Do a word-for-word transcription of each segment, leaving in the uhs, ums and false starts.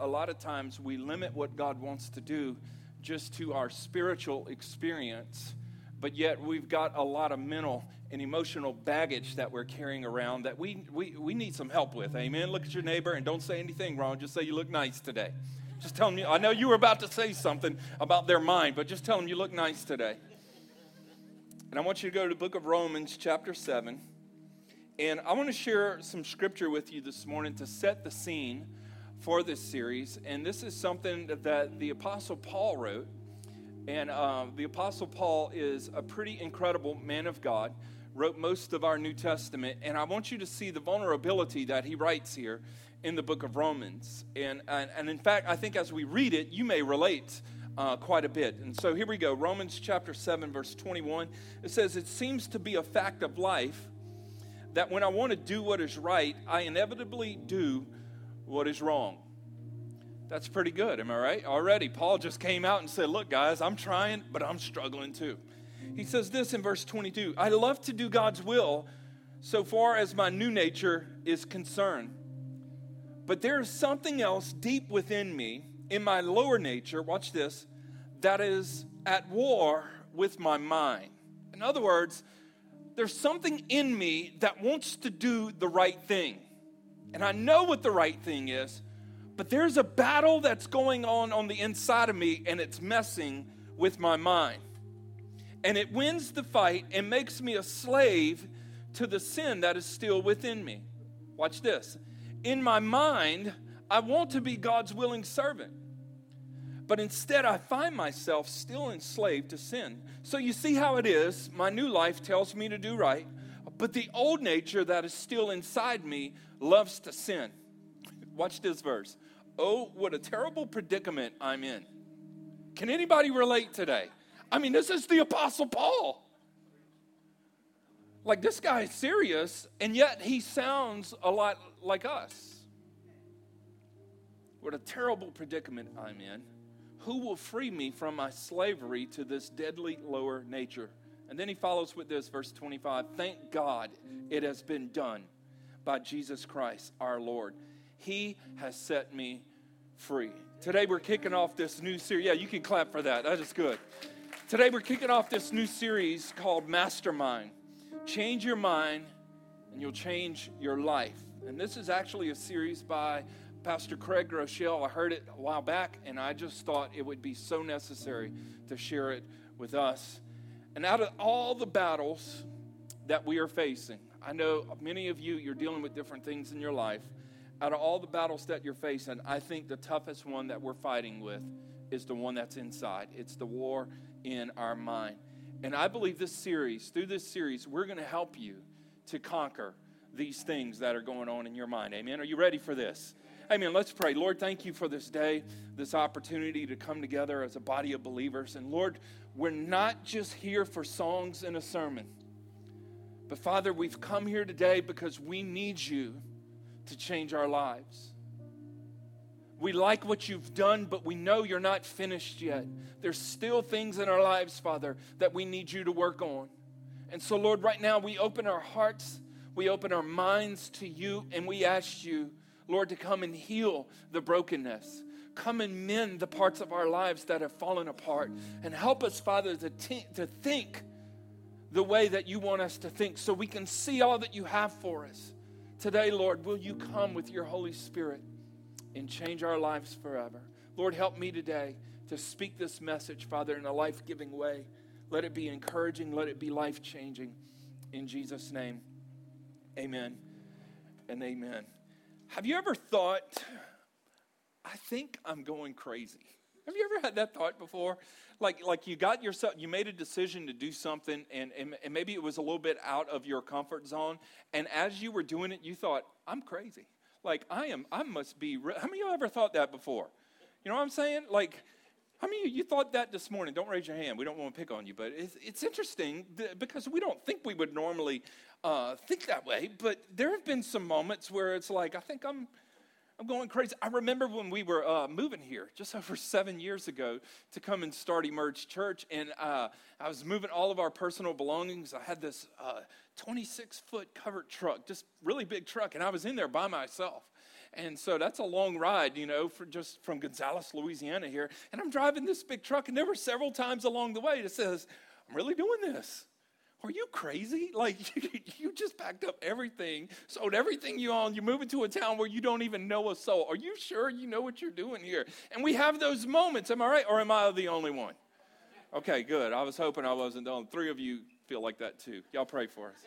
a lot of times we limit what God wants to do just to our spiritual experience, but yet we've got a lot of mental and emotional baggage that we're carrying around that we, we, we need some help with. Amen? Look at your neighbor and don't say anything wrong. Just say you look nice today. Just tell them, you, I know you were about to say something about their mind, but just tell them you look nice today. And I want you to go to the book of Romans chapter seven. And I want to share some scripture with you this morning to set the scene for this series. And this is something that the Apostle Paul wrote. And uh, the Apostle Paul is a pretty incredible man of God, wrote most of our New Testament. And I want you to see the vulnerability that he writes here in the book of Romans. And, and, and in fact, I think as we read it, you may relate uh, quite a bit. And so here we go. Romans chapter seven, verse twenty-one. It says, "It seems to be a fact of life that when I want to do what is right, I inevitably do what is wrong." That's pretty good, am I right? Already, Paul just came out and said, look, guys, I'm trying, but I'm struggling too. He says this in verse twenty-two, "I love to do God's will so far as my new nature is concerned. But there is something else deep within me, in my lower nature," watch this, "that is at war with my mind." In other words, there's something in me that wants to do the right thing. And I know what the right thing is, but there's a battle that's going on on the inside of me, and it's messing with my mind. And it wins the fight and makes me a slave to the sin that is still within me. Watch this. In my mind, I want to be God's willing servant. But instead, I find myself still enslaved to sin. So you see how it is. My new life tells me to do right, but the old nature that is still inside me loves to sin. Watch this verse. "Oh, what a terrible predicament I'm in." Can anybody relate today? I mean, this is the Apostle Paul. Like, this guy is serious, and yet he sounds a lot like us. "What a terrible predicament I'm in. Who will free me from my slavery to this deadly lower nature?" And then he follows with this, verse twenty-five. "Thank God it has been done by Jesus Christ our Lord. He has set me free." Today we're kicking off this new series. Yeah, you can clap for that. That is good. Today we're kicking off this new series called Mastermind. Change your mind and you'll change your life. And this is actually a series by Pastor Craig Groeschel. I heard it a while back, and I just thought it would be so necessary to share it with us. And out of all the battles that we are facing, I know many of you, you're dealing with different things in your life. Out of all the battles that you're facing, I think the toughest one that we're fighting with is the one that's inside. It's the war in our mind. And I believe this series, through this series, we're going to help you to conquer these things that are going on in your mind. Amen? Are you ready for this? Amen. Let's pray. Lord, thank you for this day, this opportunity to come together as a body of believers. And Lord, we're not just here for songs and a sermon. But Father, we've come here today because we need you to change our lives. We like what you've done, but we know you're not finished yet. There's still things in our lives, Father, that we need you to work on. And so, Lord, right now we open our hearts, we open our minds to you, and we ask you, Lord, to come and heal the brokenness. Come and mend the parts of our lives that have fallen apart. And help us, Father, to, t- to think the way that you want us to think so we can see all that you have for us. Today, Lord, will you come with your Holy Spirit and change our lives forever? Lord, help me today to speak this message, Father, in a life-giving way. Let it be encouraging. Let it be life-changing. In Jesus' name, amen and amen. Have you ever thought, I think I'm going crazy? Have you ever had that thought before? Like, like you got yourself, you made a decision to do something, and, and, and maybe it was a little bit out of your comfort zone. And as you were doing it, you thought, I'm crazy. Like, I am, I must be, re-. How many of you ever thought that before? You know what I'm saying? Like, how many of you thought that this morning? Don't raise your hand. We don't want to pick on you. But it's, it's interesting because we don't think we would normally uh, think that way. But there have been some moments where it's like, I think I'm I'm going crazy. I remember when we were uh, moving here just over seven years ago to come and start Emerge Church. And uh, I was moving all of our personal belongings. I had this uh, twenty-six foot covered truck, just really big truck. And I was in there by myself. And so that's a long ride, you know, for just from Gonzales, Louisiana here. And I'm driving this big truck, and there were several times along the way that says, I'm really doing this. Are you crazy? Like, you, you just packed up everything, sold everything you own. You move into a town where you don't even know a soul. Are you sure you know what you're doing here? And we have those moments. Am I right? Or am I the only one? Okay, good. I was hoping I wasn't the only. Three of you feel like that too. Y'all pray for us.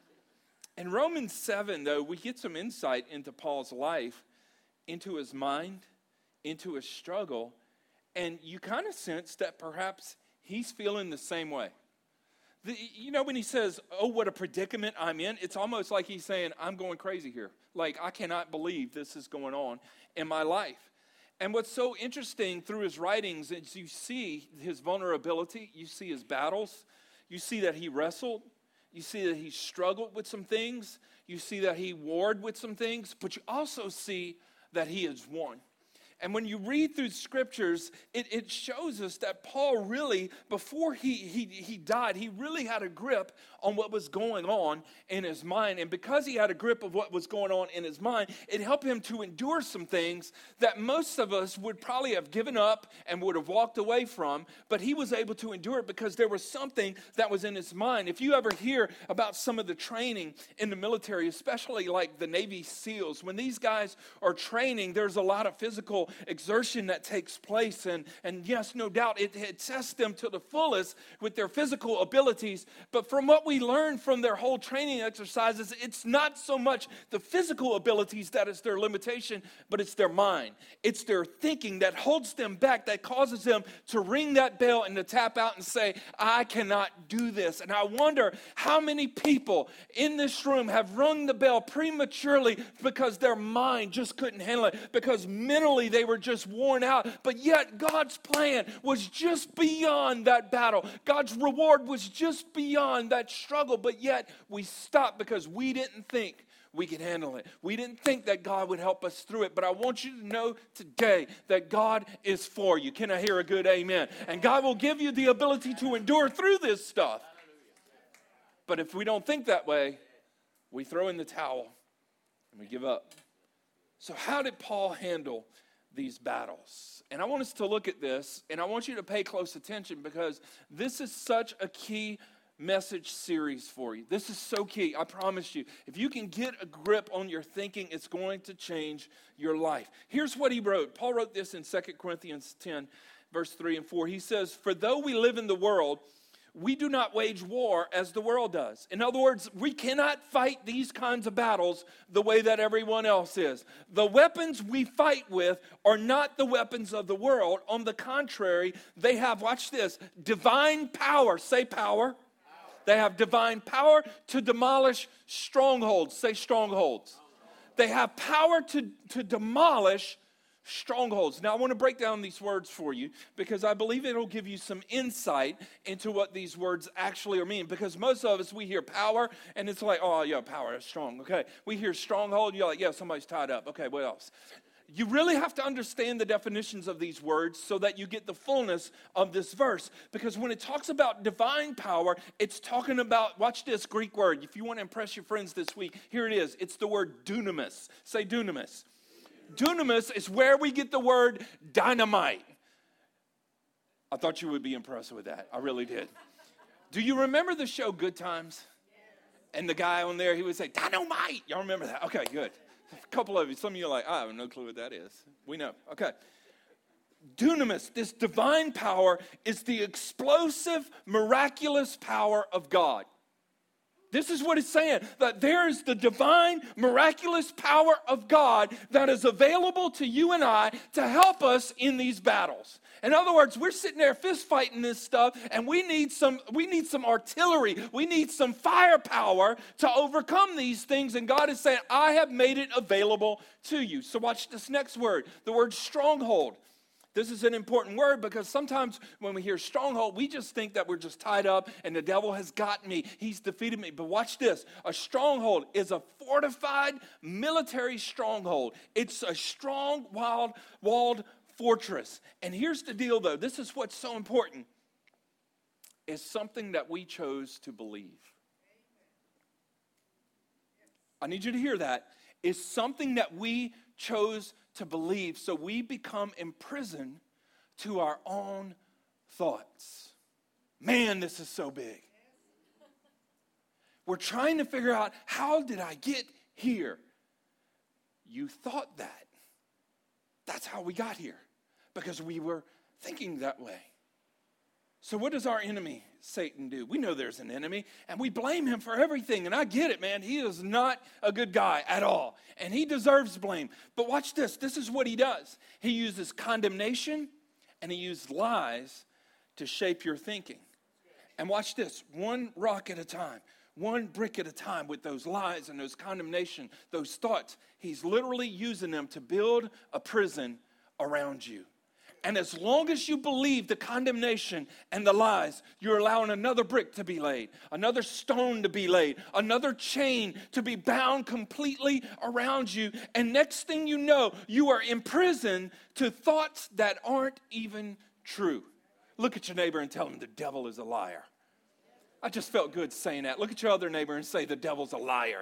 In Romans seven, though, we get some insight into Paul's life, into his mind, into his struggle, and you kind of sense that perhaps he's feeling the same way. The, you know, when he says, oh, what a predicament I'm in, it's almost like he's saying, I'm going crazy here. Like, I cannot believe this is going on in my life. And what's so interesting through his writings is you see his vulnerability, you see his battles, you see that he wrestled, you see that he struggled with some things, you see that he warred with some things, but you also see that he has won. And when you read through scriptures, it, it shows us that Paul really, before he, he, he died, he really had a grip on what was going on in his mind. And because he had a grip of what was going on in his mind, it helped him to endure some things that most of us would probably have given up and would have walked away from. But he was able to endure it because there was something that was in his mind. If you ever hear about some of the training in the military, especially like the Navy SEALs, when these guys are training, there's a lot of physical exertion that takes place, and, and yes, no doubt, it, it tests them to the fullest with their physical abilities, but from what we learn from their whole training exercises, it's not so much the physical abilities that is their limitation, but it's their mind. It's their thinking that holds them back, that causes them to ring that bell and to tap out and say, I cannot do this. And I wonder how many people in this room have rung the bell prematurely because their mind just couldn't handle it, because mentally they They were just worn out, but yet God's plan was just beyond that battle. God's reward was just beyond that struggle, but yet we stopped because we didn't think we could handle it. We didn't think that God would help us through it, but I want you to know today that God is for you. Can I hear a good amen? And God will give you the ability to endure through this stuff. But if we don't think that way, we throw in the towel and we give up. So how did Paul handle these battles? And I want us to look at this, and I want you to pay close attention because this is such a key message series for you. This is so key, I promise you. If you can get a grip on your thinking, it's going to change your life. Here's what he wrote. Paul wrote this in Second Corinthians ten, verse three and four. He says, for though we live in the world, we do not wage war as the world does. In other words, we cannot fight these kinds of battles the way that everyone else is. The weapons we fight with are not the weapons of the world. On the contrary, they have, watch this, divine power. Say power. Power. They have divine power to demolish strongholds. Say strongholds. They have power to, to demolish strongholds. Now, I want to break down these words for you because I believe it'll give you some insight into what these words actually are mean. Because most of us, we hear power, and it's like, oh, yeah, power is strong. Okay. We hear stronghold, you're like, yeah, somebody's tied up. Okay, what else? You really have to understand the definitions of these words so that you get the fullness of this verse. Because when it talks about divine power, it's talking about, watch this Greek word. If you want to impress your friends this week, here it is. It's the word dunamis. Say dunamis. Dunamis is where we get the word dynamite. I thought you would be impressed with that. I really did. Do you remember the show Good Times? And the guy on there, he would say, dynamite. Y'all remember that? Okay, good. A couple of you, some of you are like, I have no clue what that is. We know. Okay. Dunamis, this divine power, is the explosive, miraculous power of God. This is what it's saying, that there is the divine, miraculous power of God that is available to you and I to help us in these battles. In other words, we're sitting there fist fighting this stuff, and we need some we need some artillery. We need some firepower to overcome these things, and God is saying, I have made it available to you. So watch this next word, the word stronghold. This is an important word because sometimes when we hear stronghold, we just think that we're just tied up and the devil has got me. He's defeated me. But watch this. A stronghold is a fortified military stronghold. It's a strong, wild, walled fortress. And here's the deal, though. This is what's so important. It's something that we chose to believe. I need you to hear that. is something that we chose to believe, so we become imprisoned to our own thoughts. Man, this is so big. We're trying to figure out, how did I get here? You thought that. That's how we got here, because we were thinking that way. So what does our enemy, Satan, do? We know there's an enemy, and we blame him for everything. And I get it, man. He is not a good guy at all, and he deserves blame. But watch this. This is what he does. He uses condemnation, and he uses lies to shape your thinking. And watch this. One rock at a time, one brick at a time, with those lies and those condemnation, those thoughts. He's literally using them to build a prison around you. And as long as you believe the condemnation and the lies, you're allowing another brick to be laid, another stone to be laid, another chain to be bound completely around you. And next thing you know, you are imprisoned to thoughts that aren't even true. Look at your neighbor and tell him the devil is a liar. I just felt good saying that. Look at your other neighbor and say, the devil's a liar.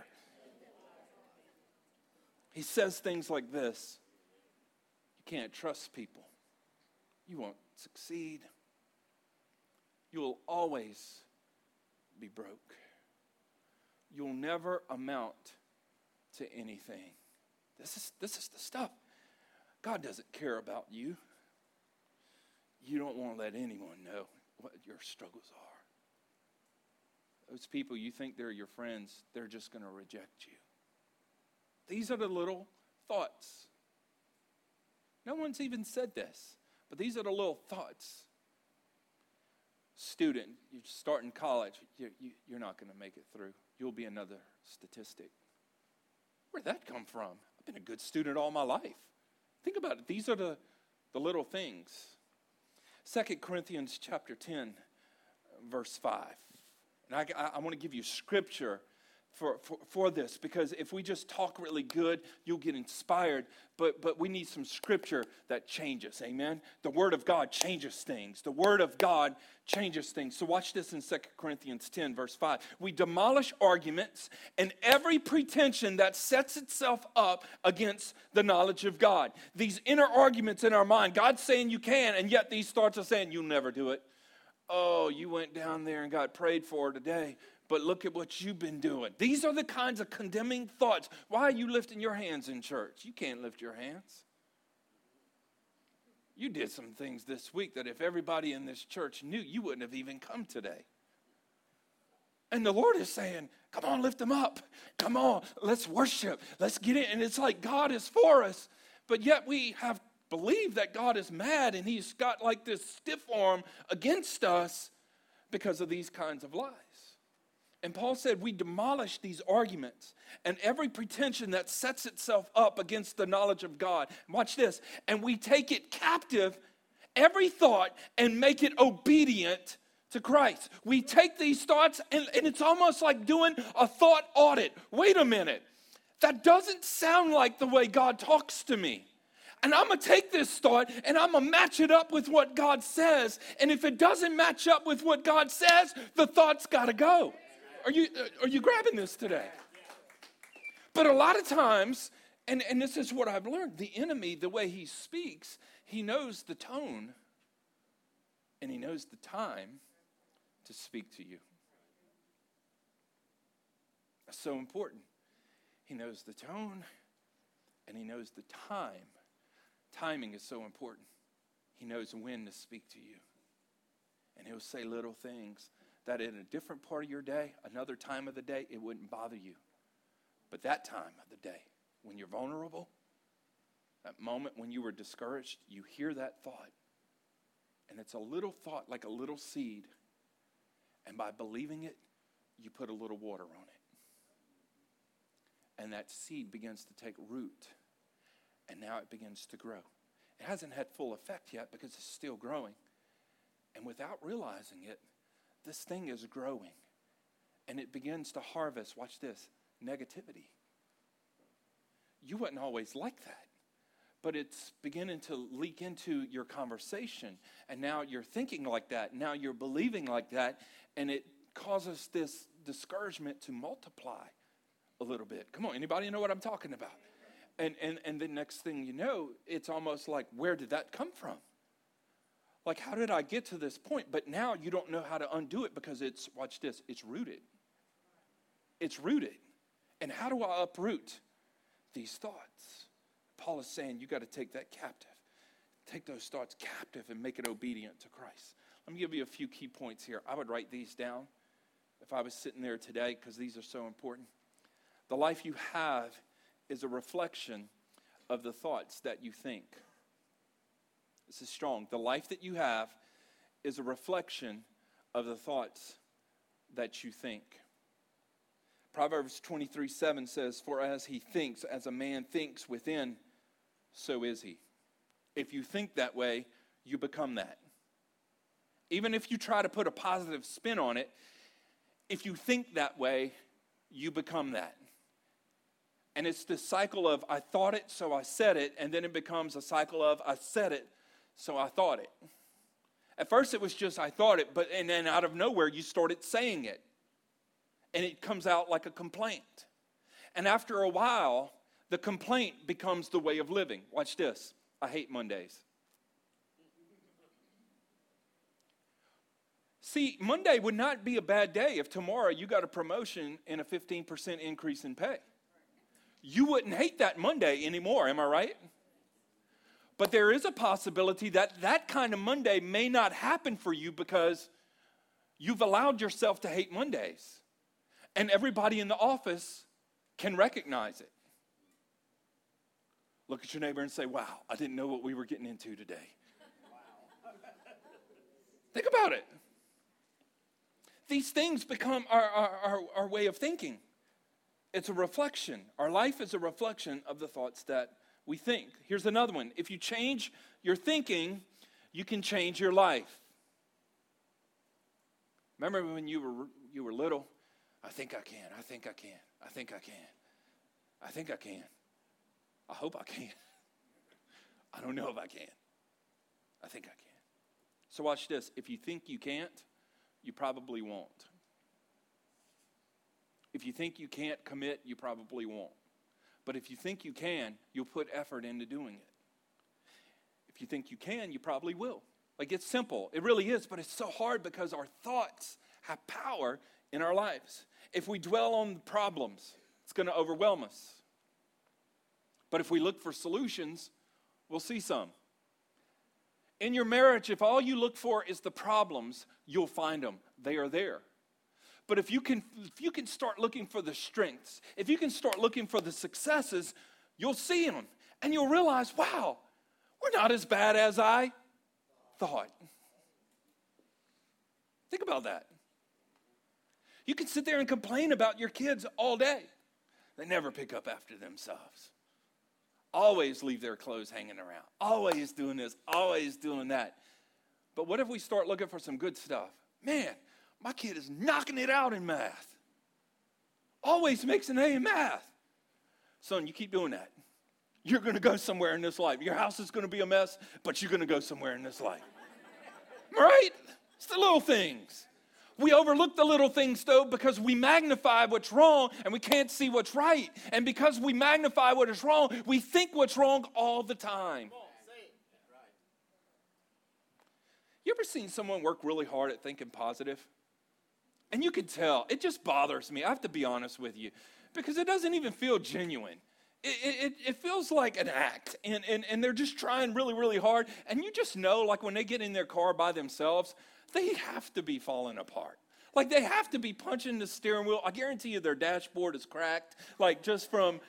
He says things like this: you can't trust people. You won't succeed. You'll always be broke. You'll never amount to anything. This is, this is the stuff. God doesn't care about you. You don't want to let anyone know what your struggles are. Those people you think they're your friends, they're just going to reject you. These are the little thoughts. No one's even said this. But these are the little thoughts. Student, you're starting college, you're, you're not going to make it through. You'll be another statistic. Where'd that come from? I've been a good student all my life. Think about it. These are the, the little things. Second Corinthians chapter ten, verse five. And I, I, I want to give you scripture For, for, for this, because if we just talk really good, you'll get inspired, but but we need some scripture that changes, amen? The Word of God changes things. The Word of God changes things. So watch this in Second Corinthians ten, verse five. We demolish arguments and every pretension that sets itself up against the knowledge of God. These inner arguments in our mind, God's saying you can, and yet these thoughts are saying you'll never do it. Oh, you went down there and got prayed for today, but look at what you've been doing. These are the kinds of condemning thoughts. Why are you lifting your hands in church? You can't lift your hands. You did some things this week that if everybody in this church knew, you wouldn't have even come today. And the Lord is saying, come on, lift them up. Come on, let's worship. Let's get in. And it's like God is for us, but yet we have believed that God is mad and he's got like this stiff arm against us because of these kinds of lies. And Paul said we demolish these arguments and every pretension that sets itself up against the knowledge of God. Watch this. And we take it captive, every thought, and make it obedient to Christ. We take these thoughts and, and it's almost like doing a thought audit. Wait a minute. That doesn't sound like the way God talks to me. And I'm going to take this thought and I'm going to match it up with what God says. And if it doesn't match up with what God says, the thought's got to go. Are you, are you grabbing this today? But a lot of times, and, and this is what I've learned, the enemy, the way he speaks, he knows the tone and he knows the time to speak to you. That's so important. He knows the tone and he knows the time. Timing is so important. He knows when to speak to you. And he'll say little things that in a different part of your day, another time of the day, it wouldn't bother you. But that time of the day, when you're vulnerable, that moment when you were discouraged, you hear that thought. And it's a little thought, like a little seed. And by believing it, you put a little water on it. And that seed begins to take root. And now it begins to grow. It hasn't had full effect yet because it's still growing. And without realizing it, this thing is growing. And it begins to harvest, watch this, negativity. You wasn't always like that. But it's beginning to leak into your conversation. And now you're thinking like that. Now you're believing like that. And it causes this discouragement to multiply a little bit. Come on, anybody know what I'm talking about? And, and, and the next thing you know, it's almost like, where did that come from? Like, how did I get to this point? But now you don't know how to undo it because it's, watch this, it's rooted. It's rooted. And how do I uproot these thoughts? Paul is saying you got to take that captive. Take those thoughts captive and make it obedient to Christ. Let me give you a few key points here. I would write these down if I was sitting there today because these are so important. The life you have is a reflection of the thoughts that you think. This is strong. The life that you have is a reflection of the thoughts that you think. Proverbs twenty-three seven says, for as he thinks, as a man thinks within, so is he. If you think that way, you become that. Even if you try to put a positive spin on it, if you think that way, you become that. And it's this cycle of, I thought it, so I said it, and then it becomes a cycle of, I said it, so I thought it. At first it was just, I thought it, but and then out of nowhere, you started saying it. And it comes out like a complaint. And after a while, the complaint becomes the way of living. Watch this. I hate Mondays. See, Monday would not be a bad day if tomorrow you got a promotion and a fifteen percent increase in pay. You wouldn't hate that Monday anymore, am I right? But there is a possibility that that kind of Monday may not happen for you because you've allowed yourself to hate Mondays. And everybody in the office can recognize it. Look at your neighbor and say, wow, I didn't know what we were getting into today. Wow. Think about it. These things become our, our, our, our way of thinking. It's a reflection. Our life is a reflection of the thoughts that we think. Here's another one. If you change your thinking, you can change your life. Remember when you were you were little? I think I can. I think I can. I think I can. I think I can. I hope I can. I don't know if I can. I think I can. So watch this. If you think you can't, you probably won't. If you think you can't commit, you probably won't. But if you think you can, you'll put effort into doing it. If you think you can, you probably will. Like, it's simple. It really is, but it's so hard because our thoughts have power in our lives. If we dwell on the problems, it's going to overwhelm us. But if we look for solutions, we'll see some. In your marriage, if all you look for is the problems, you'll find them. They are there. But if you can, if you can start looking for the strengths, if you can start looking for the successes, you'll see them. And you'll realize, wow, we're not as bad as I thought. Think about that. You can sit there and complain about your kids all day. They never pick up after themselves. Always leave their clothes hanging around. Always doing this, always doing that. But what if we start looking for some good stuff? Man, my kid is knocking it out in math. Always makes an A in math. Son, you keep doing that. You're going to go somewhere in this life. Your house is going to be a mess, but you're going to go somewhere in this life. Right? It's the little things. We overlook the little things, though, because we magnify what's wrong and we can't see what's right. And because we magnify what is wrong, we think what's wrong all the time. You ever seen someone work really hard at thinking positive? And you can tell. It just bothers me. I have to be honest with you. Because it doesn't even feel genuine. It, it, it feels like an act. And, and, and they're just trying really, really hard. And you just know, like when they get in their car by themselves, they have to be falling apart. Like they have to be punching the steering wheel. I guarantee you their dashboard is cracked. Like just from,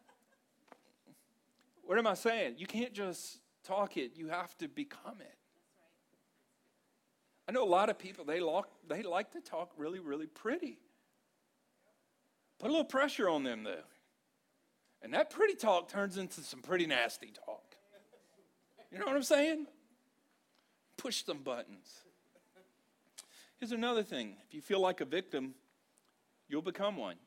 what am I saying? You can't just talk it. You have to become it. I know a lot of people, they like, they like to talk really, really pretty. Put a little pressure on them, though. And that pretty talk turns into some pretty nasty talk. You know what I'm saying? Push some buttons. Here's another thing. If you feel like a victim, you'll become one.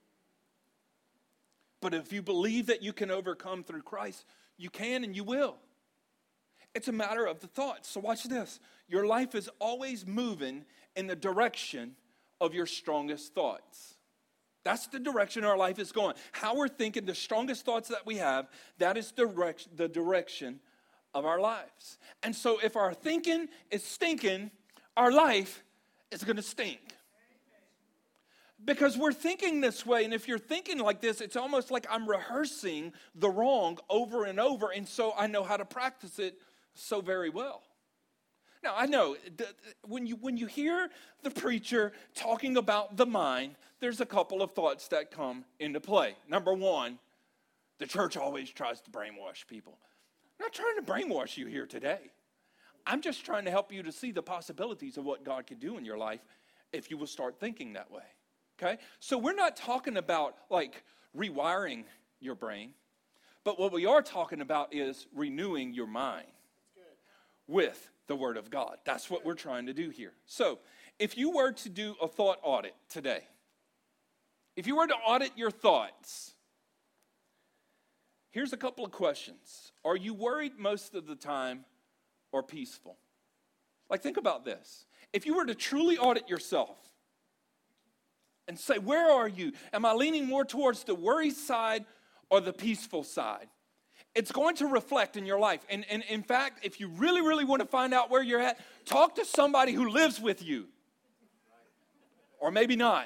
But if you believe that you can overcome through Christ, you can and you will. It's a matter of the thoughts. So watch this. Your life is always moving in the direction of your strongest thoughts. That's the direction our life is going. How we're thinking, the strongest thoughts that we have, that is direct, the direction of our lives. And so if our thinking is stinking, our life is going to stink. Because we're thinking this way, and if you're thinking like this, it's almost like I'm rehearsing the wrong over and over, and so I know how to practice it so very well. Now, I know when you when you hear the preacher talking about the mind, there's a couple of thoughts that come into play. Number one, the church always tries to brainwash people. I'm not trying to brainwash you here today. I'm just trying to help you to see the possibilities of what God could do in your life if you will start thinking that way. Okay? So we're not talking about like rewiring your brain, but what we are talking about is renewing your mind with the Word of God. That's what we're trying to do here. So if you were to do a thought audit today, if you were to audit your thoughts, here's a couple of questions. Are you worried most of the time or peaceful? Like, think about this. If you were to truly audit yourself and say, where are you? Am I leaning more towards the worry side or the peaceful side? It's going to reflect in your life. And, and in fact, if you really, really want to find out where you're at, talk to somebody who lives with you. Or maybe not.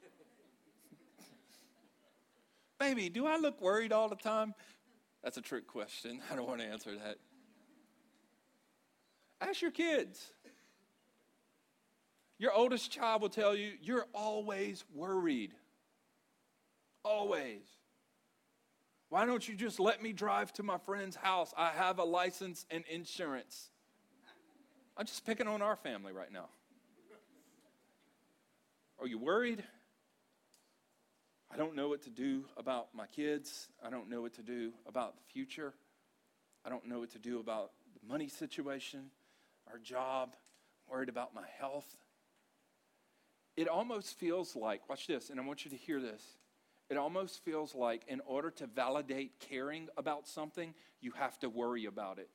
Baby, do I look worried all the time? That's a trick question. I don't want to answer that. Ask your kids. Your oldest child will tell you, you're always worried. Always. Why don't you just let me drive to my friend's house? I have a license and insurance. I'm just picking on our family right now. Are you worried? I don't know what to do about my kids. I don't know what to do about the future. I don't know what to do about the money situation, our job, I'm worried about my health. It almost feels like, watch this, and I want you to hear this. It almost feels like in order to validate caring about something, you have to worry about it.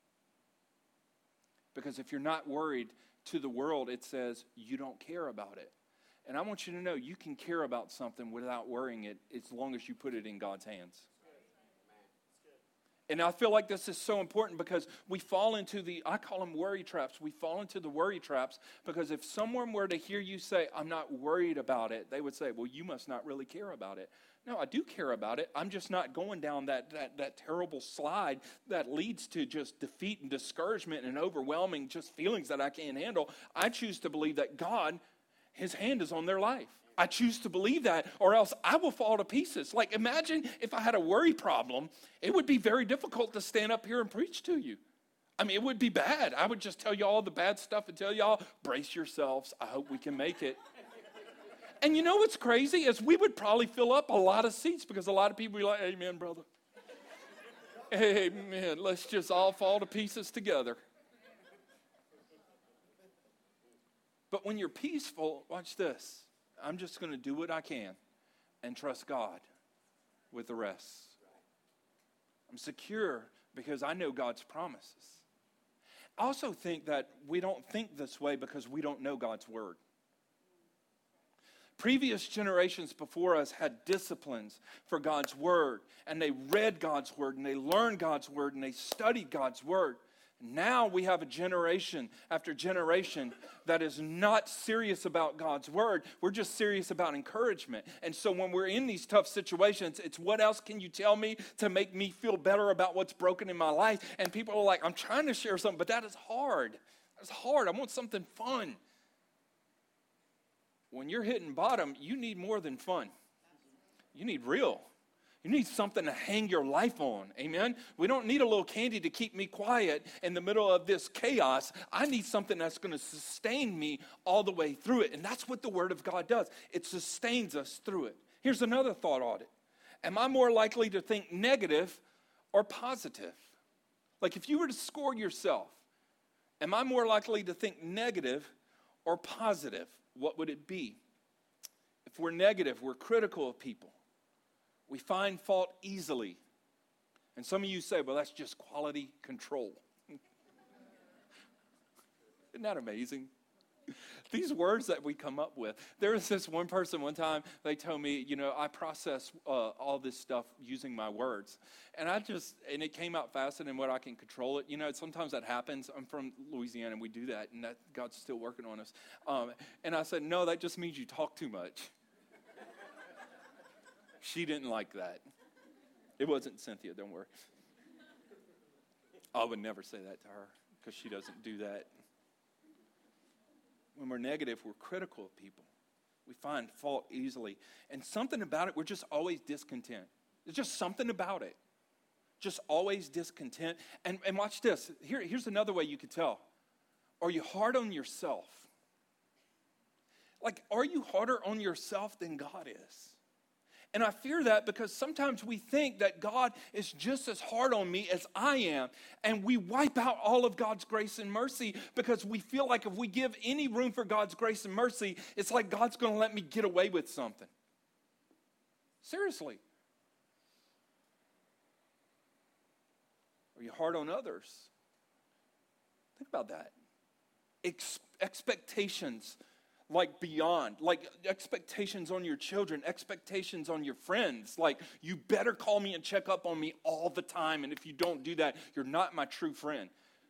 Because if you're not worried, to the world it says you don't care about it. And I want you to know you can care about something without worrying it as long as you put it in God's hands. And I feel like this is so important because we fall into the, I call them worry traps. We fall into the worry traps because if someone were to hear you say, I'm not worried about it, they would say, well, you must not really care about it. No, I do care about it. I'm just not going down that, that, that terrible slide that leads to just defeat and discouragement and overwhelming just feelings that I can't handle. I choose to believe that God, His hand is on their life. I choose to believe that, or else I will fall to pieces. Like, imagine if I had a worry problem, it would be very difficult to stand up here and preach to you. I mean, it would be bad. I would just tell you all the bad stuff and tell y'all, brace yourselves. I hope we can make it. And you know what's crazy is we would probably fill up a lot of seats because a lot of people would be like, amen, brother. Amen. Let's just all fall to pieces together. But when you're peaceful, watch this. I'm just going to do what I can and trust God with the rest. I'm secure because I know God's promises. I also think that we don't think this way because we don't know God's word. Previous generations before us had disciplines for God's word, and they read God's word, and they learned God's word, and they studied God's word. Now we have a generation after generation that is not serious about God's word. We're just serious about encouragement. And so when we're in these tough situations, it's what else can you tell me to make me feel better about what's broken in my life? And people are like, I'm trying to share something, but that is hard. That's hard. I want something fun. When you're hitting bottom, you need more than fun. You need real. You need something to hang your life on, amen? We don't need a little candy to keep me quiet in the middle of this chaos. I need something that's going to sustain me all the way through it, and that's what the Word of God does. It sustains us through it. Here's another thought audit. Am I more likely to think negative or positive? Like if you were to score yourself, am I more likely to think negative or positive? What would it be? If we're negative, we're critical of people. We find fault easily. And some of you say, well, that's just quality control. Isn't that amazing? these words that we come up with. There was this one person one time, they told me, you know, I process uh, all this stuff using my words. And I just, and it came out faster than what I can control it. You know, sometimes that happens. I'm from Louisiana, and we do that, and that God's still working on us. Um, and I said, no, that just means you talk too much. She didn't like that. It wasn't Cynthia, don't worry. I would never say that to her because she doesn't do that. When we're negative, we're critical of people. We find fault easily. And something about it, we're just always discontent. There's just something about it. Just always discontent. And, and watch this. Here, here's another way you could tell. Are you hard on yourself? Like, are you harder on yourself than God is? And I fear that because sometimes we think that God is just as hard on me as I am. And we wipe out all of God's grace and mercy because we feel like if we give any room for God's grace and mercy, it's like God's going to let me get away with something. Seriously. Are you hard on others? Think about that. Ex- expectations. Like beyond, like expectations on your children, expectations on your friends. Like, you better call me and check up on me all the time. And if you don't do that, you're not my true friend.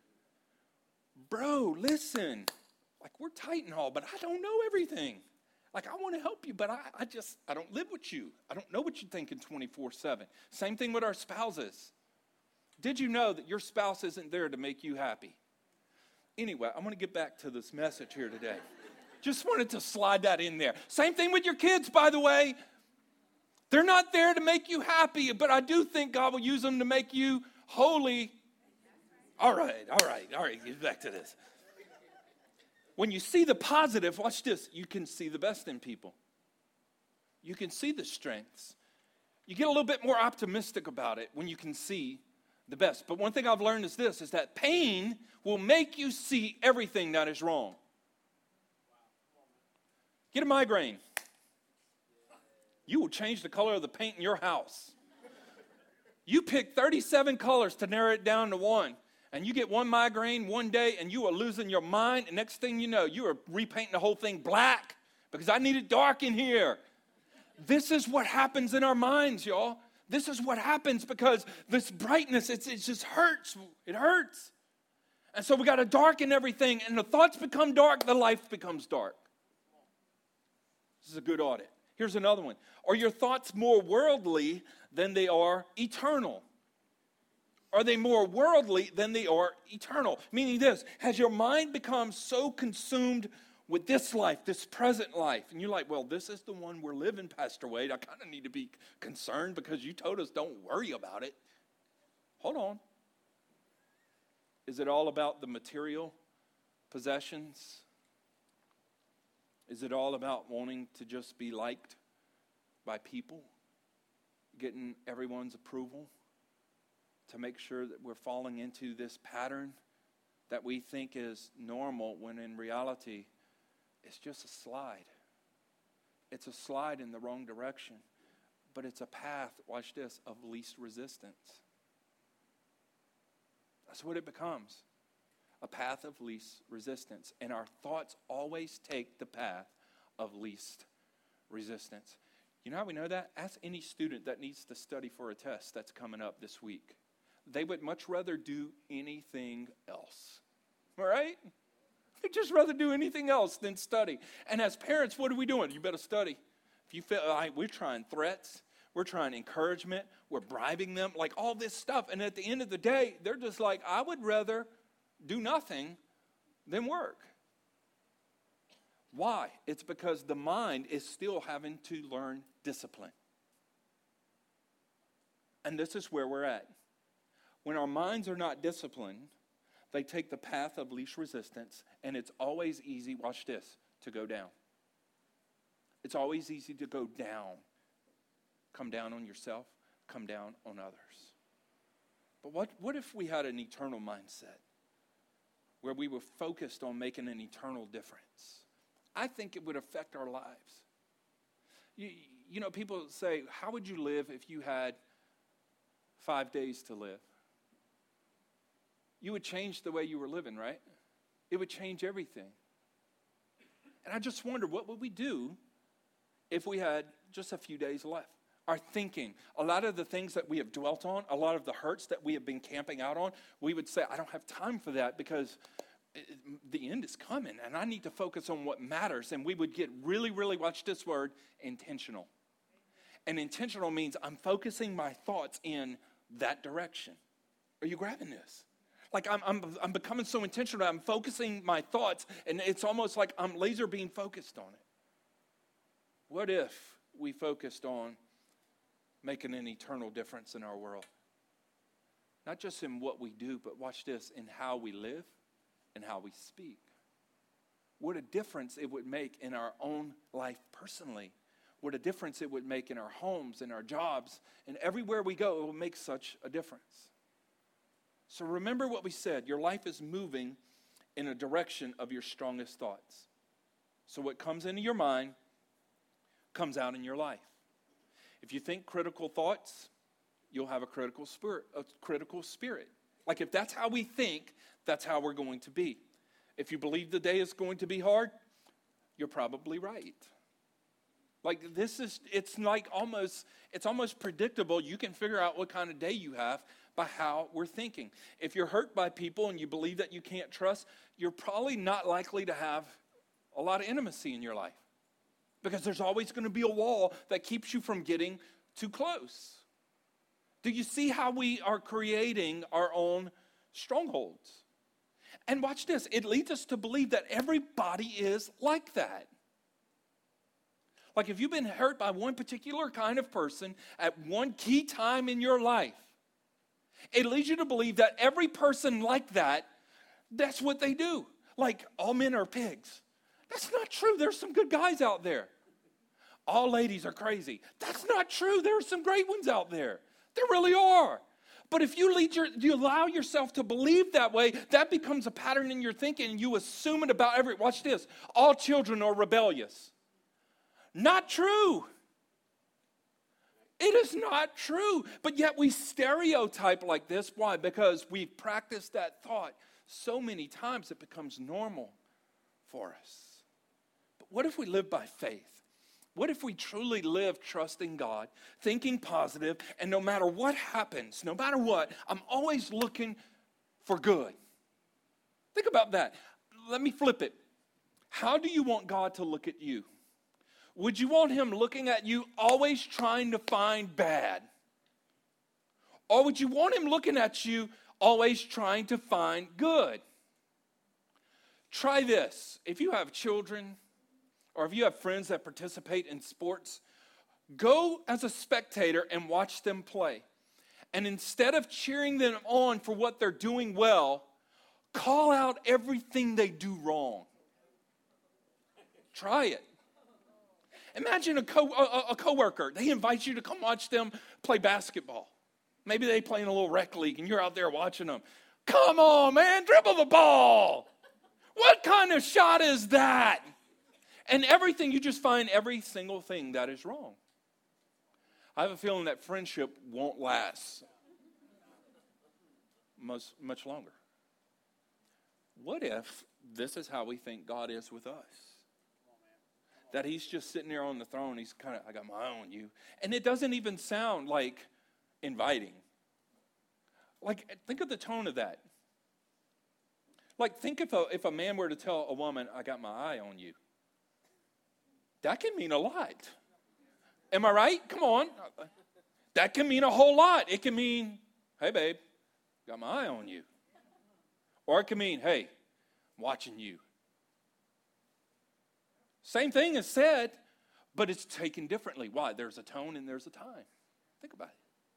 Bro, listen. Like, we're tight and all, but I don't know everything. Like, I want to help you, but I, I just, I don't live with you. I don't know what you're thinking twenty-four seven. Same thing with our spouses. Did you know that your spouse isn't there to make you happy? Anyway, I'm going to get back to this message here today. Just wanted to slide that in there. Same thing with your kids, by the way. They're not there to make you happy, but I do think God will use them to make you holy. All right, all right, all right, get back to this. When you see the positive, watch this, you can see the best in people. You can see the strengths. You get a little bit more optimistic about it when you can see the best. But one thing I've learned is this, is that pain will make you see everything that is wrong. Get a migraine. You will change the color of the paint in your house. You pick thirty-seven colors to narrow it down to one. And you get one migraine one day and you are losing your mind. And next thing you know, you are repainting the whole thing black because I need it dark in here. This is what happens in our minds, y'all. This is what happens because this brightness, it's, it just hurts. It hurts. And so we got to darken everything. And the thoughts become dark, the life becomes dark. This is a good audit. Here's another one. Are your thoughts more worldly than they are eternal? Are they more worldly than they are eternal? Meaning this, has your mind become so consumed with this life, this present life? And you're like, well, this is the one we're living, Pastor Wade. I kind of need to be concerned because you told us don't worry about it. Hold on. Is it all about the material possessions? Is it all about wanting to just be liked by people? Getting everyone's approval? To make sure that we're falling into this pattern that we think is normal when in reality it's just a slide. It's a slide in the wrong direction. But it's a path, watch this, of least resistance. That's what it becomes. A path of least resistance. And our thoughts always take the path of least resistance. You know how we know that? Ask any student that needs to study for a test that's coming up this week. They would much rather do anything else. All right? They'd just rather do anything else than study. And as parents, what are we doing? You better study. If you feel like we're trying threats, we're trying encouragement, we're bribing them, like all this stuff. And at the end of the day, they're just like, I would rather do nothing than work. Why? It's because the mind is still having to learn discipline. And this is where we're at. When our minds are not disciplined, they take the path of least resistance, and it's always easy, watch this, to go down. It's always easy to go down. Come down on yourself, come down on others. But what, what if we had an eternal mindset where we were focused on making an eternal difference? I think it would affect our lives. You, you know, people say, how would you live if you had five days to live? You would change the way you were living, right? It would change everything. And I just wonder, what would we do if we had just a few days left? Our thinking, a lot of the things that we have dwelt on, a lot of the hurts that we have been camping out on, we would say, I don't have time for that because it, the end is coming and I need to focus on what matters. And we would get really, really, watch this word, intentional. And intentional means I'm focusing my thoughts in that direction. Are you grabbing this? Like I'm, I'm, I'm becoming so intentional. I'm focusing my thoughts, and it's almost like I'm laser beam focused on it. What if we focused on making an eternal difference in our world? Not just in what we do, but watch this, in how we live and how we speak. What a difference it would make in our own life personally. What a difference it would make in our homes, in our jobs, and everywhere we go, it will make such a difference. So remember what we said. Your life is moving in a direction of your strongest thoughts. So what comes into your mind comes out in your life. If you think critical thoughts, you'll have a critical spirit, a critical spirit. Like if that's how we think, that's how we're going to be. If you believe the day is going to be hard, you're probably right. Like this is, it's like almost, it's almost predictable. You can figure out what kind of day you have by how we're thinking. If you're hurt by people and you believe that you can't trust, you're probably not likely to have a lot of intimacy in your life. Because there's always going to be a wall that keeps you from getting too close. Do you see how we are creating our own strongholds? And watch this. It leads us to believe that everybody is like that. Like if you've been hurt by one particular kind of person at one key time in your life, it leads you to believe that every person like that, that's what they do. Like all men are pigs. That's not true. There's some good guys out there. All ladies are crazy. That's not true. There are some great ones out there. There really are. But if you, lead your, you allow yourself to believe that way, that becomes a pattern in your thinking, and you assume it about every, watch this, all children are rebellious. Not true. It is not true. But yet we stereotype like this. Why? Because we've practiced that thought so many times it becomes normal for us. But what if we live by faith? What if we truly live trusting God, thinking positive, and no matter what happens, no matter what, I'm always looking for good? Think about that. Let me flip it. How do you want God to look at you? Would you want him looking at you always trying to find bad? Or would you want him looking at you always trying to find good? Try this. If you have children, or if you have friends that participate in sports, go as a spectator and watch them play. And instead of cheering them on for what they're doing well, call out everything they do wrong. Try it. Imagine a, co- a, a coworker. They invite you to come watch them play basketball. Maybe they play in a little rec league and you're out there watching them. Come on, man, dribble the ball. What kind of shot is that? And everything, you just find every single thing that is wrong. I have a feeling that friendship won't last much, much longer. What if this is how we think God is with us? That he's just sitting there on the throne. He's kind of, I got my eye on you. And it doesn't even sound like inviting. Like, think of the tone of that. Like, think if a, if a man were to tell a woman, I got my eye on you. That can mean a lot. Am I right? Come on. That can mean a whole lot. It can mean, hey, babe, got my eye on you. Or it can mean, hey, I'm watching you. Same thing is said, but it's taken differently. Why? There's a tone and there's a time. Think about it.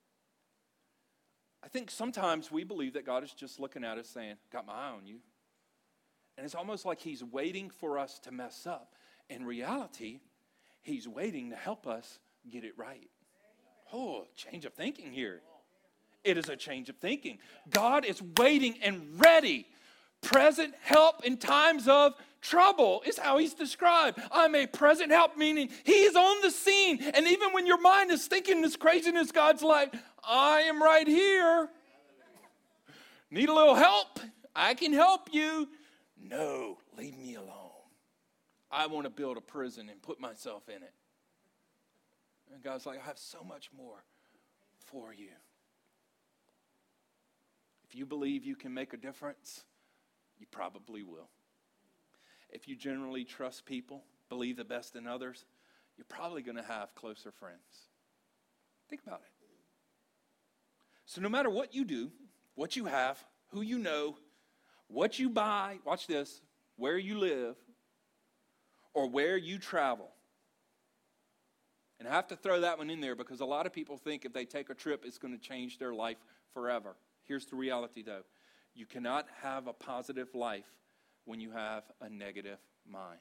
I think sometimes we believe that God is just looking at us saying, got my eye on you. And it's almost like he's waiting for us to mess up. In reality, he's waiting to help us get it right. Oh, change of thinking here. It is a change of thinking. God is waiting and ready. Present help in times of trouble is how he's described. I'm a present help, meaning he is on the scene. And even when your mind is thinking this craziness, God's like, I am right here. Need a little help? I can help you. No, leave me alone. I want to build a prison and put myself in it. And God's like, I have so much more for you. If you believe you can make a difference, you probably will. If you generally trust people, believe the best in others, you're probably going to have closer friends. Think about it. So no matter what you do, what you have, who you know, what you buy, watch this, where you live, or where you travel. And I have to throw that one in there because a lot of people think if they take a trip, it's going to change their life forever. Here's the reality, though. You cannot have a positive life when you have a negative mind.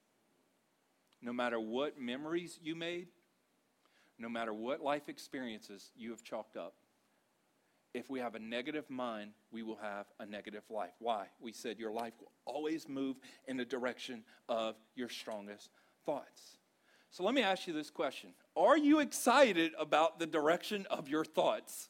No matter what memories you made, no matter what life experiences you have chalked up, if we have a negative mind, we will have a negative life. Why? We said your life will always move in the direction of your strongest thoughts. So let me ask you this question. Are you excited about the direction of your thoughts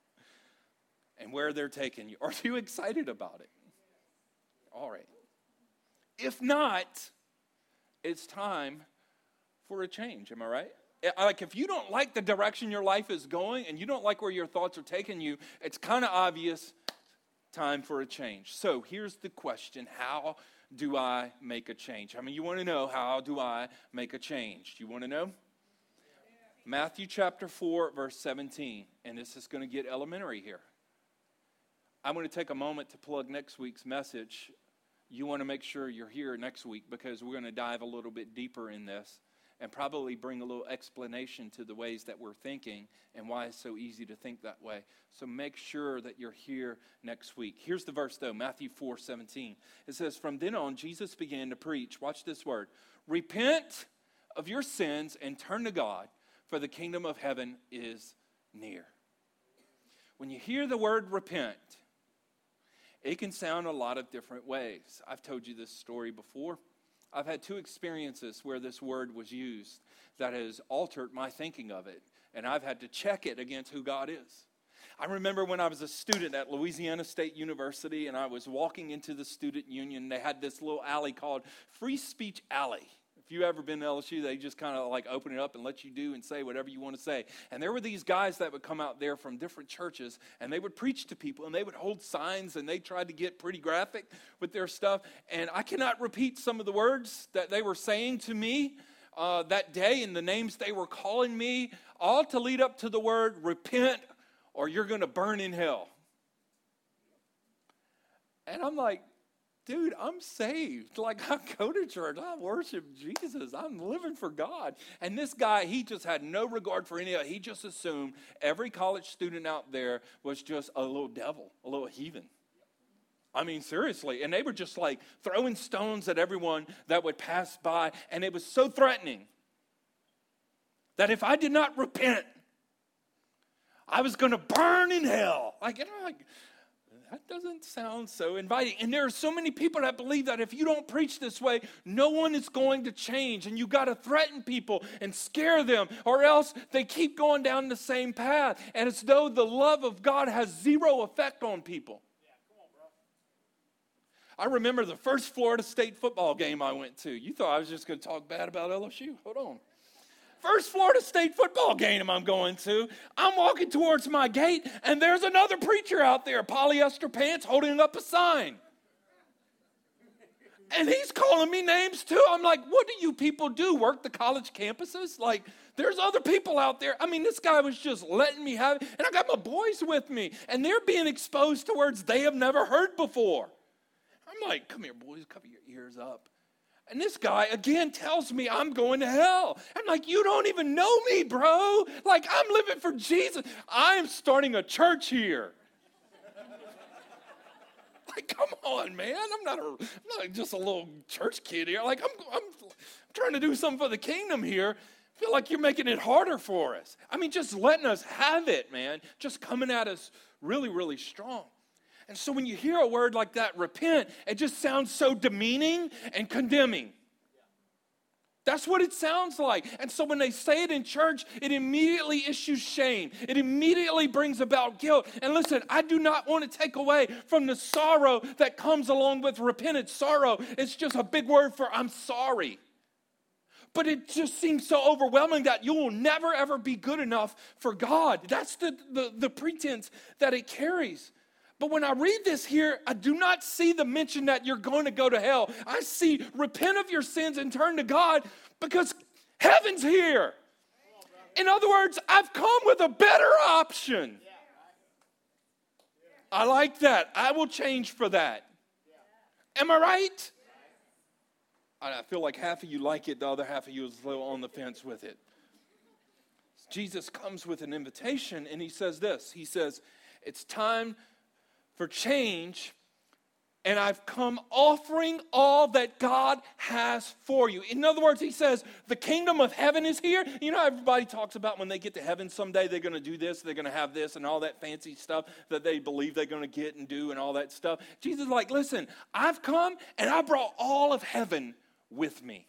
and where they're taking you? Are you excited about it? All right. If not, it's time for a change. Am I right? Like if you don't like the direction your life is going and you don't like where your thoughts are taking you, it's kind of obvious time for a change. So here's the question. How do I make a change? I mean, you want to know, how do I make a change? Do you want to know? Matthew chapter four, verse seventeen. And this is going to get elementary here. I'm going to take a moment to plug next week's message. You want to make sure you're here next week because we're going to dive a little bit deeper in this and probably bring a little explanation to the ways that we're thinking and why it's so easy to think that way. So make sure that you're here next week. Here's the verse, though, Matthew four seventeen. It says, from then on, Jesus began to preach. Watch this word. Repent of your sins and turn to God, for the kingdom of heaven is near. When you hear the word repent, it can sound a lot of different ways. I've told you this story before. I've had two experiences where this word was used that has altered my thinking of it, and I've had to check it against who God is. I remember when I was a student at Louisiana State University, and I was walking into the student union. They had this little alley called Free Speech Alley. If you've ever been to L S U, they just kind of like open it up and let you do and say whatever you want to say. And there were these guys that would come out there from different churches, and they would preach to people, and they would hold signs, and they tried to get pretty graphic with their stuff. And I cannot repeat some of the words that they were saying to me uh, that day and the names they were calling me, all to lead up to the word repent or you're going to burn in hell. And I'm like, dude, I'm saved. Like, I go to church. I worship Jesus. I'm living for God. And this guy, he just had no regard for any of it. He just assumed every college student out there was just a little devil, a little heathen. I mean, seriously. And they were just like throwing stones at everyone that would pass by. And it was so threatening that if I did not repent, I was going to burn in hell. Like, you know, like, that doesn't sound so inviting. And there are so many people that believe that if you don't preach this way, no one is going to change. And you got to threaten people and scare them, or else they keep going down the same path. And it's though the love of God has zero effect on people. Yeah, come on, bro. I remember the first Florida State football game I went to. You thought I was just going to talk bad about L S U? Hold on. First Florida State football game I'm going to. I'm walking towards my gate, and there's another preacher out there, polyester pants, holding up a sign. And he's calling me names too. I'm like, what do you people do? Work the college campuses? Like, there's other people out there. I mean, this guy was just letting me have it. And I got my boys with me, and they're being exposed to words they have never heard before. I'm like, come here, boys, cover your ears up. And this guy, again, tells me I'm going to hell. I'm like, you don't even know me, bro. Like, I'm living for Jesus. I'm starting a church here. Like, come on, man. I'm not, a, I'm not just a little church kid here. Like, I'm, I'm, I'm trying to do something for the kingdom here. I feel like you're making it harder for us. I mean, just letting us have it, man. Just coming at us really, really strong. And so when you hear a word like that, repent, it just sounds so demeaning and condemning. That's what it sounds like. And so when they say it in church, it immediately issues shame. It immediately brings about guilt. And listen, I do not want to take away from the sorrow that comes along with repentance. Sorrow is just a big word for I'm sorry. But it just seems so overwhelming that you will never, ever be good enough for God. That's the, the, the pretense that it carries. But when I read this here, I do not see the mention that you're going to go to hell. I see repent of your sins and turn to God because heaven's here. In other words, I've come with a better option. I like that. I will change for that. Am I right? I feel like half of you like it, the other half of you is a little on the fence with it. Jesus comes with an invitation and he says this. He says, it's time for change, and I've come offering all that God has for you. In other words, he says, the kingdom of heaven is here. You know, everybody talks about when they get to heaven someday, they're going to do this, they're going to have this, and all that fancy stuff that they believe they're going to get and do and all that stuff. Jesus is like, listen, I've come, and I brought all of heaven with me.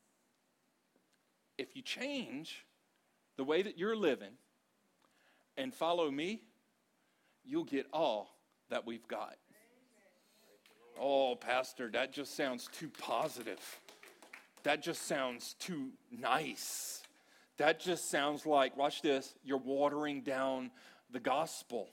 If you change the way that you're living and follow me, you'll get all that we've got. Oh, Pastor, that just sounds too positive. That just sounds too nice. That just sounds like, watch this, you're watering down the gospel.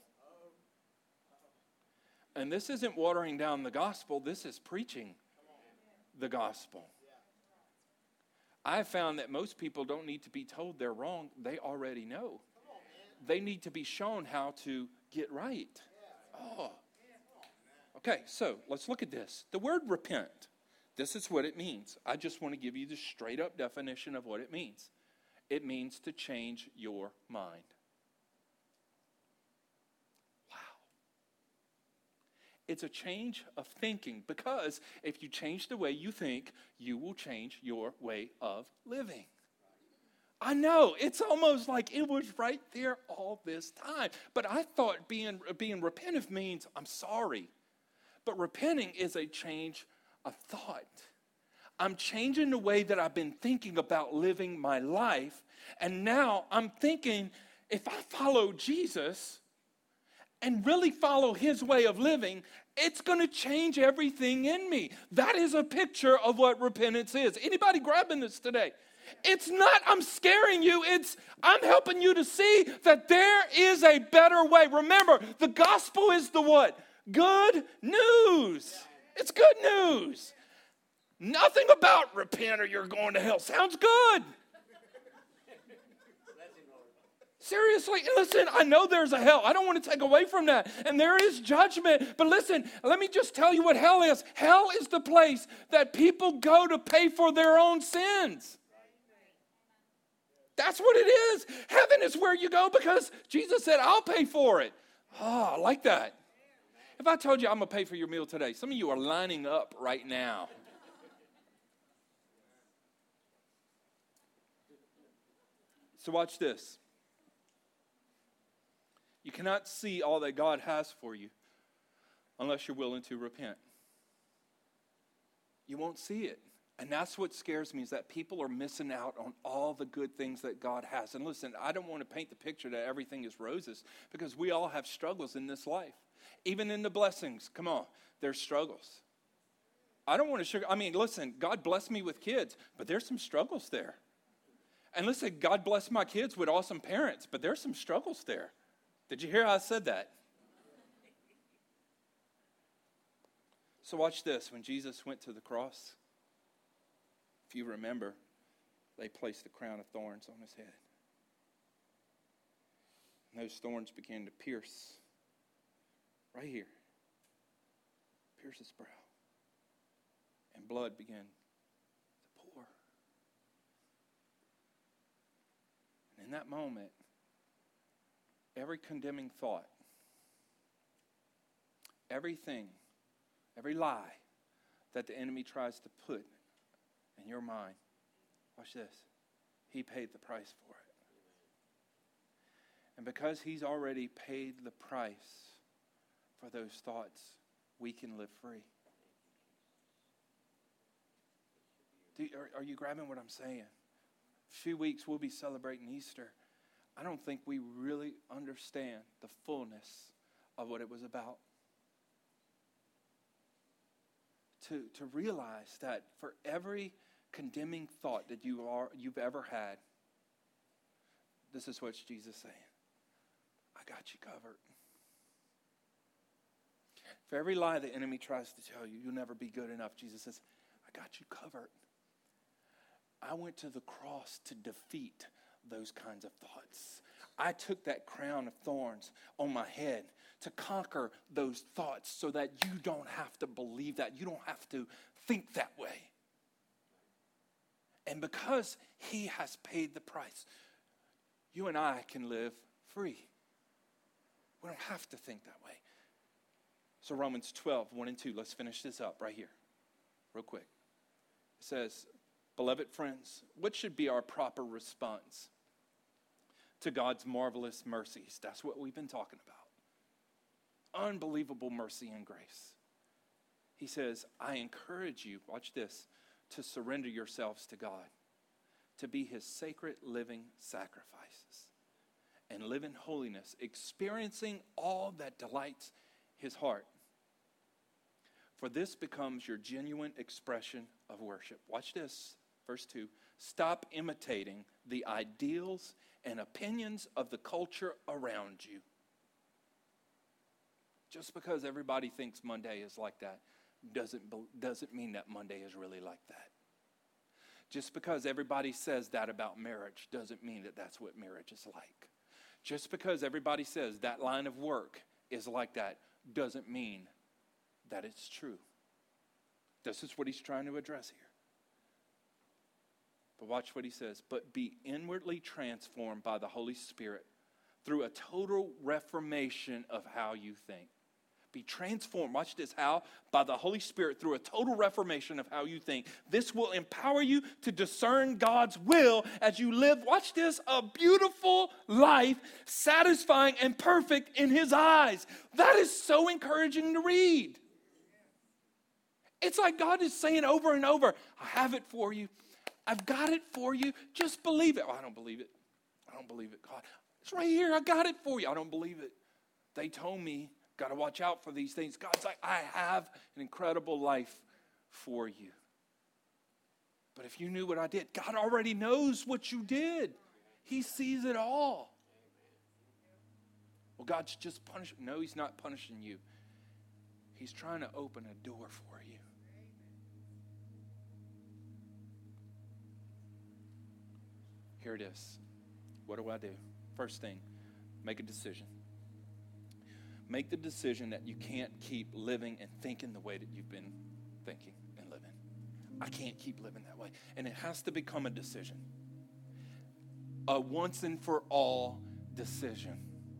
And this isn't watering down the gospel, this is preaching the gospel. I've found that most people don't need to be told they're wrong. They already know. They need to be shown how to get right. Oh. Okay, so let's look at this. The word repent, this is what it means. I just want to give you the straight up definition of what it means. It means to change your mind. Wow. It's a change of thinking, because if you change the way you think, you will change your way of living. I know, it's almost like it was right there all this time. But I thought being, being repentant means I'm sorry. But repenting is a change of thought. I'm changing the way that I've been thinking about living my life. And now I'm thinking, if I follow Jesus and really follow his way of living, it's going to change everything in me. That is a picture of what repentance is. Anybody grabbing this today? It's not I'm scaring you. It's I'm helping you to see that there is a better way. Remember, the gospel is the what? Good news. It's good news. Nothing about repent or you're going to hell. Sounds good. Seriously, listen, I know there's a hell. I don't want to take away from that. And there is judgment. But listen, let me just tell you what hell is. Hell is the place that people go to pay for their own sins. That's what it is. Heaven is where you go because Jesus said, I'll pay for it. Oh, I like that. If I told you I'm going to pay for your meal today, some of you are lining up right now. So watch this. You cannot see all that God has for you unless you're willing to repent. You won't see it. And that's what scares me, is that people are missing out on all the good things that God has. And listen, I don't want to paint the picture that everything is roses, because we all have struggles in this life. Even in the blessings, come on, there's struggles. I don't want to sugar, I mean, listen, God blessed me with kids, but there's some struggles there. And listen, God blessed my kids with awesome parents, but there's some struggles there. Did you hear how I said that? So watch this. When Jesus went to the cross, if you remember, they placed the crown of thorns on his head. And those thorns began to pierce right here. Pierce his brow. And blood began to pour. And in that moment, every condemning thought, everything, every lie that the enemy tries to put in your mind, watch this, he paid the price for it. And because he's already paid the price for those thoughts, we can live free. Do, are, are you grabbing what I'm saying? A few weeks we'll be celebrating Easter. I don't think we really understand the fullness of what it was about. To, to realize that for every condemning thought that you are, you've ever had, this is what Jesus is saying. I got you covered. For every lie the enemy tries to tell you, you'll never be good enough, Jesus says, I got you covered. I went to the cross to defeat those kinds of thoughts. I took that crown of thorns on my head to conquer those thoughts so that you don't have to believe that. You don't have to think that way. And because he has paid the price, you and I can live free. We don't have to think that way. So Romans twelve, one and two, let's finish this up right here, real quick. It says, beloved friends, what should be our proper response to God's marvelous mercies? That's what we've been talking about. Unbelievable mercy and grace. He says, I encourage you, watch this, to surrender yourselves to God, to be his sacred living sacrifices, and live in holiness, experiencing all that delights his heart. For this becomes your genuine expression of worship. Watch this, verse two. Stop imitating the ideals and opinions of the culture around you. Just because everybody thinks Monday is like that doesn't, doesn't mean that Monday is really like that. Just because everybody says that about marriage doesn't mean that that's what marriage is like. Just because everybody says that line of work is like that doesn't mean that it's true. This is what he's trying to address here. But watch what he says. But be inwardly transformed by the Holy Spirit through a total reformation of how you think. Be transformed, watch this, how? By the Holy Spirit through a total reformation of how you think. This will empower you to discern God's will as you live, watch this, a beautiful life, satisfying and perfect in his eyes. That is so encouraging to read. It's like God is saying over and over, I have it for you. I've got it for you. Just believe it. Oh, I don't believe it. I don't believe it, God. It's right here. I got it for you. I don't believe it. They told me, got to watch out for these things. God's like, I have an incredible life for you. But if you knew what I did, God already knows what you did. He sees it all. Well, God's just punishing. No, he's not punishing you. He's trying to open a door for you. Here it is. What do I do? First thing, make a decision. Make the decision that you can't keep living and thinking the way that you've been thinking and living. I can't keep living that way. And it has to become a decision. A once and for all decision.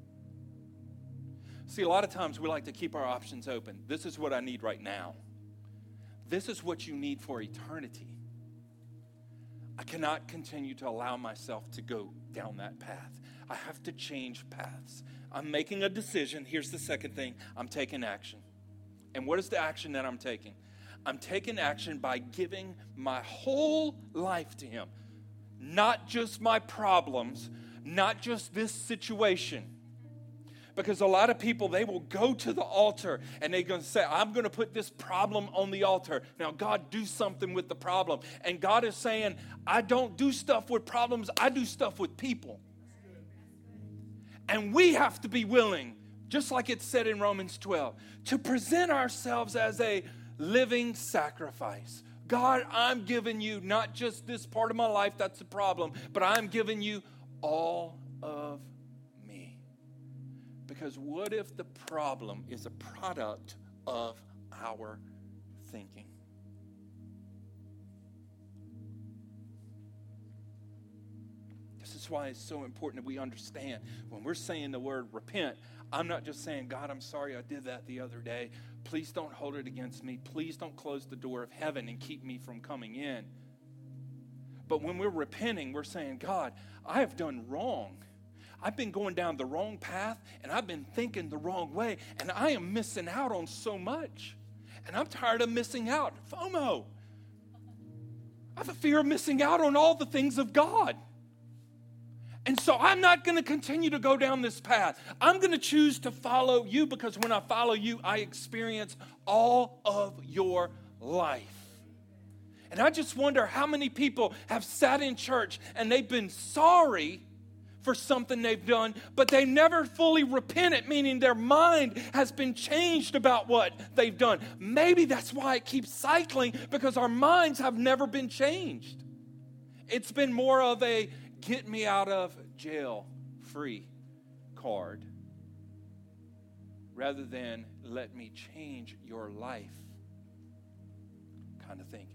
See, a lot of times we like to keep our options open. This is what I need right now. This is what you need for eternity. I cannot continue to allow myself to go down that path. I have to change paths. I'm making a decision. Here's the second thing. I'm taking action. And what is the action that I'm taking? I'm taking action by giving my whole life to him. Not just my problems, not just this situation. Because a lot of people, they will go to the altar and they're going to say, I'm going to put this problem on the altar. Now, God, do something with the problem. And God is saying, I don't do stuff with problems. I do stuff with people. And we have to be willing, just like it said in Romans twelve, to present ourselves as a living sacrifice. God, I'm giving you not just this part of my life, that's the problem, but I'm giving you all of me. Because what if the problem is a product of our thinking? This is why it's so important that we understand when we're saying the word repent, I'm not just saying, God, I'm sorry I did that the other day. Please don't hold it against me. Please don't close the door of heaven and keep me from coming in. But when we're repenting, we're saying, God, I have done wrong. I've been going down the wrong path, and I've been thinking the wrong way, and I am missing out on so much. And I'm tired of missing out. FOMO. I have a fear of missing out on all the things of God. And so I'm not going to continue to go down this path. I'm going to choose to follow you, because when I follow you, I experience all of your life. And I just wonder how many people have sat in church and they've been sorry for something they've done, but they never fully repented, meaning their mind has been changed about what they've done. Maybe that's why it keeps cycling, because our minds have never been changed. It's been more of a get me out of jail free card rather than let me change your life kind of thinking.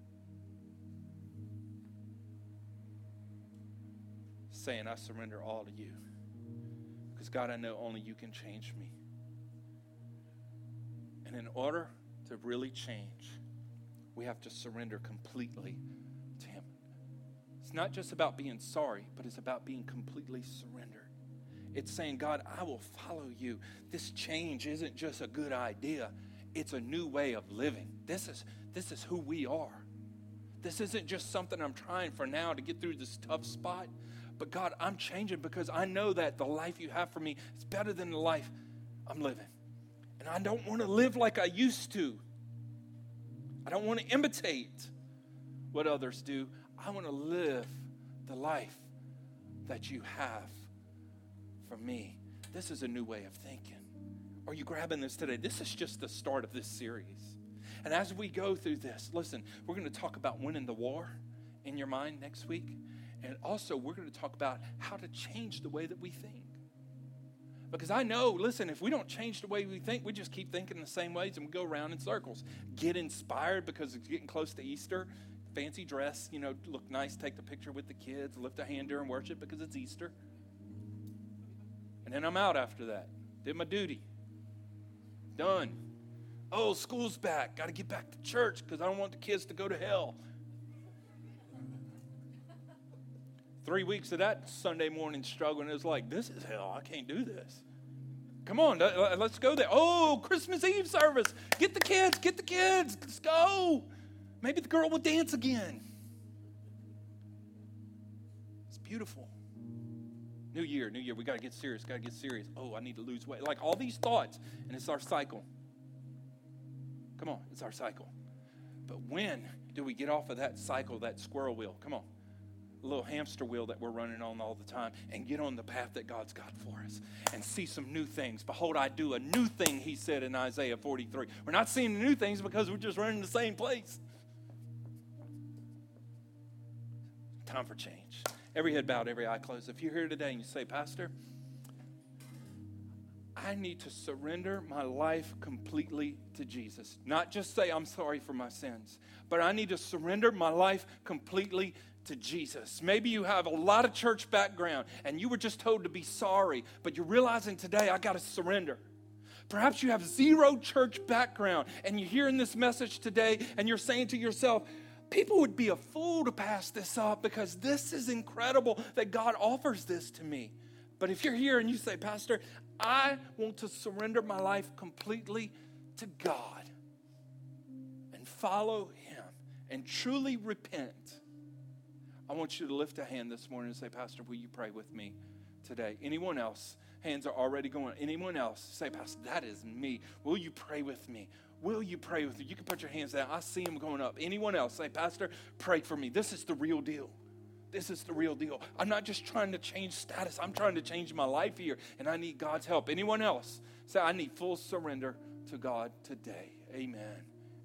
Saying, I surrender all to you. Because God, I know only you can change me. And in order to really change, we have to surrender completely to him. It's not just about being sorry, but it's about being completely surrendered. It's saying, God, I will follow you. This change isn't just a good idea. It's a new way of living. This is, this is who we are. This isn't just something I'm trying for now to get through this tough spot. But God, I'm changing because I know that the life you have for me is better than the life I'm living. And I don't want to live like I used to. I don't want to imitate what others do. I want to live the life that you have for me. This is a new way of thinking. Are you grabbing this today? This is just the start of this series. And as we go through this, listen, we're going to talk about winning the war in your mind next week. And also, we're going to talk about how to change the way that we think. Because I know, listen, if we don't change the way we think, we just keep thinking the same ways and we go around in circles. Get inspired because it's getting close to Easter. Fancy dress, you know, look nice, take the picture with the kids, lift a hand during worship because it's Easter. And then I'm out after that. Did my duty. Done. Oh, school's back. Got to get back to church because I don't want the kids to go to hell. Three weeks of that Sunday morning struggle, and it was like, this is hell. I can't do this. Come on, let's go there. Oh, Christmas Eve service. Get the kids, get the kids. Let's go. Maybe the girl will dance again. It's beautiful. New year, new year. We got to get serious, got to get serious. Oh, I need to lose weight. Like all these thoughts, and it's our cycle. Come on, it's our cycle. But when do we get off of that cycle, that squirrel wheel? Come on. A little hamster wheel that we're running on all the time, and get on the path that God's got for us and see some new things. Behold, I do a new thing, he said in Isaiah forty-three. We're not seeing the new things because we're just running the same place. Time for change. Every head bowed, every eye closed. If you're here today and you say, Pastor, I need to surrender my life completely to Jesus. Not just say I'm sorry for my sins, but I need to surrender my life completely to Jesus. Maybe you have a lot of church background and you were just told to be sorry, but you're realizing today I got to surrender. Perhaps you have zero church background and you're hearing this message today and you're saying to yourself, people would be a fool to pass this up because this is incredible that God offers this to me. But if you're here and you say, Pastor, I want to surrender my life completely to God and follow him and truly repent, I want you to lift a hand this morning and say, Pastor, will you pray with me today? Anyone else? Hands are already going. Anyone else? Say, Pastor, that is me. Will you pray with me? Will you pray with me? You can put your hands down. I see them going up. Anyone else? Say, Pastor, pray for me. This is the real deal. This is the real deal. I'm not just trying to change status. I'm trying to change my life here, and I need God's help. Anyone else? Say, I need full surrender to God today. Amen.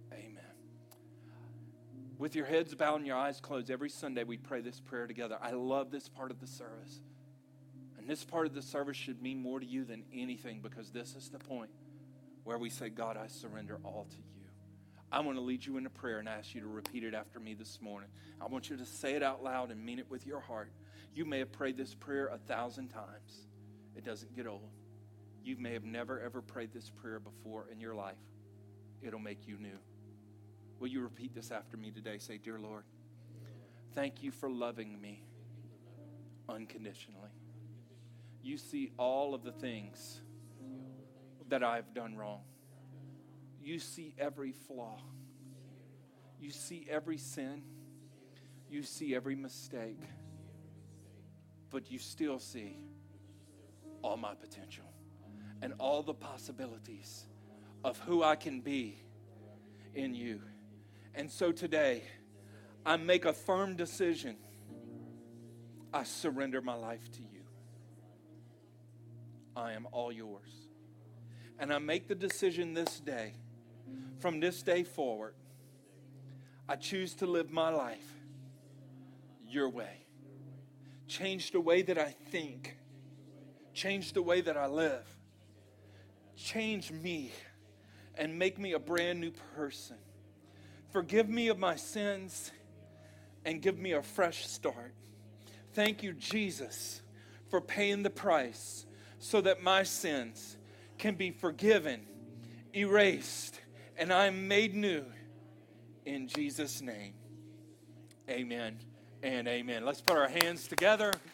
With your heads bowed and your eyes closed, every Sunday we pray this prayer together. I love this part of the service. And this part of the service should mean more to you than anything because this is the point where we say, God, I surrender all to you. I want to lead you in a prayer and ask you to repeat it after me this morning. I want you to say it out loud and mean it with your heart. You may have prayed this prayer a thousand times. It doesn't get old. You may have never, ever prayed this prayer before in your life. It'll make you new. Will you repeat this after me today? Say, Dear Lord, thank you for loving me unconditionally. You see all of the things that I've done wrong. You see every flaw. You see every sin. You see every mistake, but you still see all my potential and all the possibilities of who I can be in you. And so today, I make a firm decision. I surrender my life to you. I am all yours. And I make the decision this day, from this day forward, I choose to live my life your way. Change the way that I think. Change the way that I live. Change me and make me a brand new person. Forgive me of my sins and give me a fresh start. Thank you, Jesus, for paying the price so that my sins can be forgiven, erased, and I'm made new. In Jesus' name, amen and amen. Let's put our hands together.